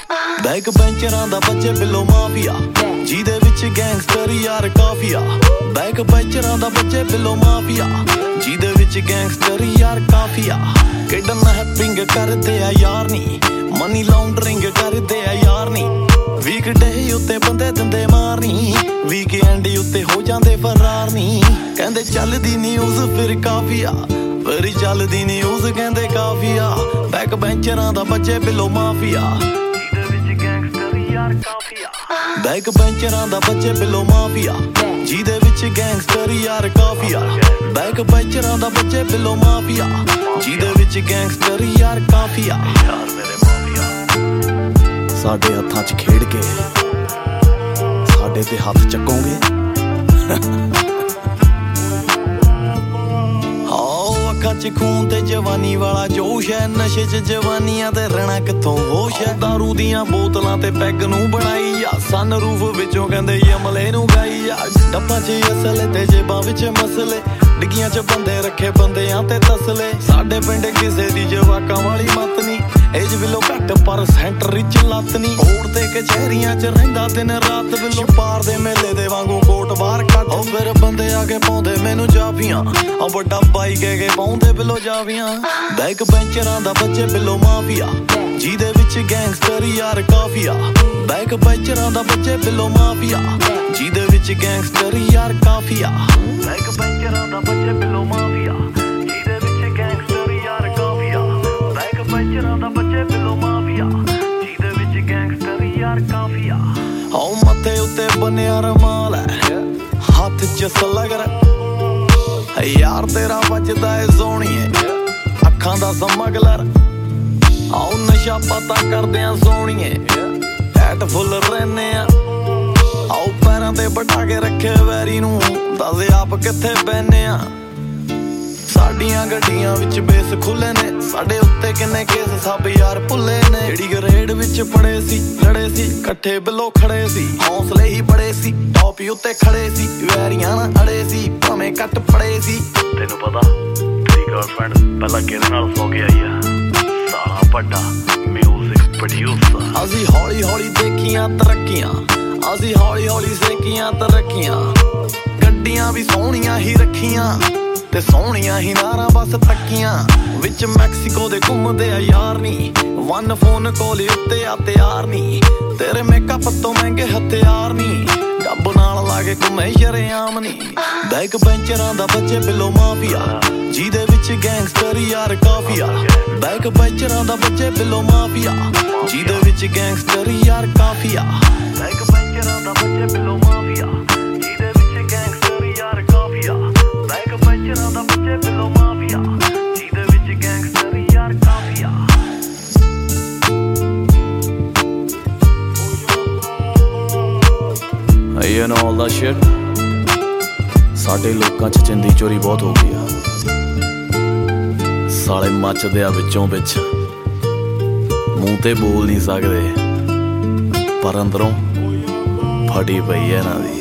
Back ਬੈਂਚਰਾਂ ਦਾ ਬੱਚੇ ਬਿੱਲੋ mafia, ਜਿਹਦੇ ਵਿੱਚ ਗੈਂਗਸਟਰ ਯਾਰ ਕਾਫੀਆ। ਬੈਕ ਬੈਂਚਰਾਂ ਦਾ ਬੱਚੇ ਬਿੱਲੋ ਮਾਫੀਆ, ਜਿਹਦੇ ਵਿੱਚ ਗੈਂਗਸਟਰ ਯਾਰ ਕਾਫੀਆ। ਕਿਡਨੈਪਿੰਗ ਕਰਦੇ ਆ ਯਾਰ ਨੀ, ਮਨੀ ਲਾਉਂਡਰਿੰਗ ਕਰਦੇ ਆ ਯਾਰ ਨੀ। ਵੀਕਡੇ ਉੱਤੇ ਬੰਦੇ ਦਿੰਦੇ ਮਾਰਨੀ, ਵੀਕਐਂਡ ਉੱਤੇ ਹੋ ਜਾਂਦੇ ਫਰਾਰ ਨੀ। ਕਹਿੰਦੇ ਚੱਲਦੀ ਨਿਊਜ਼ ਫਿਰ ਕਾਫੀਆ, ਫਿਰ ਚੱਲਦੀ ਨਿਊਜ਼ ਕਹਿੰਦੇ ਕਾਫੀਆ। ਬੈਕ ਬੈਂਚਰਾਂ ਦਾ ਬੱਚੇ ਬਿੱਲੋ ਮਾਫੀਆ, ਜਿਹਦੇ ਵਿੱਚ ਗੈਂਗਸਟਰ ਯਾਰ ਕਾਫੀਆ। ਬੈਕ ਬੈਂਚਰਾਂ ਦਾ ਬੱਚੇ ਬਿੱਲੋ ਮਾਫੀਆ, ਜਿਹਦੇ ਵਿੱਚ ਗੈਂਗਸਟਰ ਯਾਰ ਕਾਫੀਆ। ਬੈਕ ਬੈਂਚਰਾਂ ਦਾ ਬੱਚੇ ਬਿੱਲੋ ਮਾਫੀਆ, ਜਿਹਦੇ ਵਿੱਚ ਗੈਂਗਸਟਰ ਯਾਰ ਕਾਫੀਆ। ਸਾਡੇ ਹੱਥਾਂ 'ਚ ਖੇਡ ਕੇ ਸਾਡੇ ਤੇ ਹੱਥ ਚੱਕੋਗੇ। ਅੱਖਾਂ 'ਚ ਖੂਨ ਤੇ ਜਵਾਨੀ ਵਾਲਾ ਜੋਸ਼ ਹੈ, ਨਸ਼ੇ 'ਚ ਜਵਾਨੀਆਂ ਤੇ ਰਹਿਣਾ ਕਿੱਥੋਂ ਹੋਸ਼ ਹੈ। ਦਾਰੂ ਦੀਆਂ ਬੋਤਲਾਂ ਤੇ ਪੈਗ ਨੂੰ ਬਣਾਈ ਆ, ਸਨ ਰੂਫ ਵਿੱਚੋਂ ਕਹਿੰਦੇ ਯਮਲੇ ਨੂੰ ਗਾਈ ਆ। ਡੱਬਾਂ 'ਚ ਅਸਲੇ ਤੇ ਜੇਬਾਂ ਵਿੱਚ ਮਸਲੇ, ਡਿੱਗੀਆਂ 'ਚ ਬੰਦੇ ਰੱਖੇ ਬੰਦਿਆਂ ਤੇ ਤਸਲੇ। ਸਾਡੇ ਪਿੰਡ ਕਿਸੇ ਦੀ ਜਵਾਕਾਂ ਵਾਲੀ ਮੱਤ ਨੀ, ਏਜ ਬਿੱਲੋ ਘੱਟ ਪਰ ਸੈਂਟਰ ਵਿੱਚ ਲੱਤ ਨੀ। ਕੋਰਟ ਤੇ ਕਚਹਿਰੀਆਂ 'ਚ ਰਹਿੰਦਾ ਦਿਨ ਰਾਤ ਬਿੱਲੋ, ਪਾਰ ਦੇ ਮੇਲੇ ਦੇ ਵਾਂਗੂ ਕੋਟ ਬਾਹਰ ਕੱਢ। ਉਹ ਫਿਰ ਬੰਦੇ ਆ ਕੇ ਪਾਉਂਦੇ ਮੈਨੂੰ ਜਾਫੀਆਂ, ਆ ਵੱਡਾ ਬਾਈ ਕਹਿ ਕੇ ਪਾਉਂਦੇ ਬਿੱਲੋ ਜਾਵੀਆਂ। ਬੈਕ ਬੈਂਚਰਾਂ ਦਾ ਬੱਚੇ ਬਿੱਲੋ ਮਾਫੀਆ, ਜਿਹਦੇ ਵਿੱਚ ਗੈਂਗਸਟਰ ਯਾਰ ਕਾਫੀਆ। ਬੈਕ ਬੈਂਚਰਾਂ ਦਾ ਬੱਚੇ ਬਿੱਲੋ ਮਾਫੀਆ, ਜਿਹਦੇ ਵਿੱਚ ਗੈਂਗਸਟਰ ਯਾਰ ਕਾਫੀਆ। ਬੈਕ ਬੈਂਚਰਾਂ ਦਾ ਬੱਚੇ ਬਿੱਲੋ ਮਾਫੀਆ, ਜਿਹਦੇ ਵਿੱਚ ਗੈਂਗਸਟਰ ਯਾਰ ਕਾਫੀਆ। ਬੈਕ ਬੈਂਚਰਾਂ ਦਾ ਬੱਚੇ ਬਿੱਲੋ ਮਾਫੀਆ, ਜਿਹਦੇ ਵਿੱਚ ਗੈਂਗਸਟਰ ਯਾਰ ਕਾਫੀਆ। ਆਓ ਮੱਥੇ ਉੱਤੇ ਬੰਨਿਆ ਰਮਾਲ ਹੈ, ਹੱਥ 'ਚ ਸਲਗਰ ਯਾਰ ਤੇਰਾ ਵੱਜਦਾ ਏ ਸੋਹਣੀਏ, ਅੱਖਾਂ ਦਾ ਸਮਗਲਰ। ਆਓ ਨਸ਼ਾ ਪਤਾ ਕਰਦੇ ਆ ਸੋਹਣੀਏ, ਐਟ ਫੁੱਲ ਰਹਿੰਦੇ ਆ। ਆਓ ਪੈਰਾਂ ਤੇ ਬਟਾ ਕੇ ਰੱਖੇ ਵੈਰੀ ਨੂੰ, ਦੱਸ ਆਪ ਕਿੱਥੇ ਬਹਿਨੇ ਆ। ਸਾਡੀਆਂ ਗੱਡੀਆਂ ਵਿੱਚ ਬੇਸ ਖੁੱਲੇ ਨੇ, ਸਾਡੇ ਉੱਤੇ ਕਿੰਨੇ ਕੇਸ ਸਭ ਯਾਰ ਭੁੱਲੇ ਨੇ। ਜਿਹੜੀ ਗਰੇਡ ਵਿੱਚ ਪੜੇ ਸੀ ਲੜੇ ਸੀ, ਇਕੱਠੇ ਬਿੱਲੋ ਖੜੇ ਸੀ, ਹੌਸਲੇ ਹੀ ਬੜੇ ਸੀ। ਟੌਪ ਉੱਤੇ ਖੜੇ ਸੀ, ਵੈਰੀਆਂ ਨਾ ਅੜੇ ਸੀ, ਭਾਵੇਂ ਕੱਟ ਪੜੇ ਸੀ। ਤੈਨੂੰ ਪਤਾ ਤੇਰੀ ਗਰਲਫ੍ਰੈਂਡ ਪਹਿਲਾਂ ਕਿਹਦੇ ਨਾਲ ਸੌ ਕੇ ਆਈ ਆ? ਸਾਲਾ ਵੱਡਾ ਮਿਊਜ਼ਿਕ ਪ੍ਰੋਡਿਊਸਰ। ਅਸੀਂ ਹੌਲੀ ਹੌਲੀ ਦੇਖੀਆਂ ਤਰੱਕੀਆਂ, ਅਸੀਂ ਹੌਲੀ ਹੌਲੀ ਸੇਕੀਆਂ ਤਰੱਕੀਆਂ। ਗੱਡੀਆਂ ਵੀ ਸੋਹਣੀਆਂ ਹੀ ਰੱਖੀਆਂ ਤੇ ਸੋਹਣੀਆਂ ਹੀ ਨਾਰਾਂ ਬਸ ਤੱਕੀਆਂ। ਵਿੱਚ ਮੈਕਸੀਕੋ ਦੇ ਘੁੰਮਦੇ ਆ ਯਾਰ ਨੀ, ਵਨ ਫੋਨ ਕੋਲ ਉੱਤੇ ਆ ਤਿਆਰ ਨੀ। ਤੇਰੇ ਮੇਕਅਪ ਤੋਂ ਮਹਿੰਗੇ ਹਥਿਆਰ ਨੀ, ਡੱਬ ਨਾਲ ਲਾ ਕੇ ਘੁੰਮੇ ਸ਼ਰੇਆਮ ਨੀ। ਬੈਕ ਬੈਂਚਰਾਂ ਦਾ ਬੱਚੇ ਬਿੱਲੋ ਮਾਫੀਆ, ਜਿਹਦੇ ਵਿੱਚ ਗੈਂਗਸਟਰ ਯਾਰ ਕਾਫੀਆ। ਬੈਕ ਬੈਂਚਰਾਂ ਦਾ ਬੱਚੇ ਬਿੱਲੋ ਮਾਫੀਆ, ਜਿਹਦੇ ਵਿੱਚ ਗੈਂਗਸਟਰ ਯਾਰ ਕਾਫੀਆ। ਬੈਕ ਬੈਂਚਰਾਂ ਦਾ ਬੱਚੇ ਬਿੱਲੋ ਮਾਫੀਆ, ਜਿਹਦੇ ਵਿੱਚ ਗੈਂਗਸਟਰ ਯਾਰ ਕਾਫੀਆ। ਬੈਕ ਬੈਂਚਰਾਂ ਦਾ ਬੱਚੇ ਬਿੱਲੋ ਮਾਫੀਆ, ਜਿਹਦੇ ਵਿੱਚ ਗੈਂਗਸਟਰ ਯਾਰ ਕਾਫੀਆ। You know all that shit? ਸਾਡੇ ਲੋਕਾਂ 'ਚ ਚਿੰਦੀ ਚੋਰੀ ਬਹੁਤ ਹੋ ਗਈ ਆ, ਸਾਲੇ ਮੱਚਦੇ ਆ ਵਿੱਚੋਂ ਵਿੱਚ, ਮੂੰਹ ਤੇ ਬੋਲ ਨਹੀਂ ਸਕਦੇ ਪਰ ਅੰਦਰੋਂ ਫਟੀ ਪਈ ਐ ਇਹਨਾਂ ਦੀ।